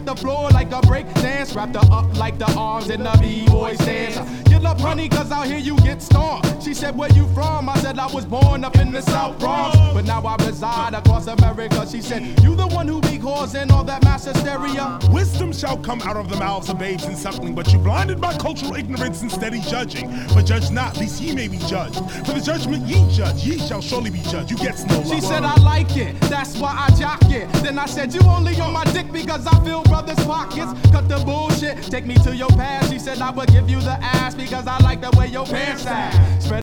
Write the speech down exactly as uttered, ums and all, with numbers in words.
the floor like a break dance. Wrapped her up like the arms in the B-boy dance. Get up, honey, cause out here you get stormed. She said, where you from? I said, I was born up in the South Bronx, but now I reside across America. She said, you the one who be causing all that mass hysteria? Wisdom shall come out of the mouths of babes and suckling, but you blinded by cultural ignorance and steady judging. But judge not, lest ye may be judged. For the judgment ye judge, ye shall surely be judged. You get no love. She said, I like it, that's why I jock it. Then I said, you only on my dick because I fill brothers' pockets. Cut the bullshit, take me to your past. She said, I would give you the ass because I like the way your pants sag. Spread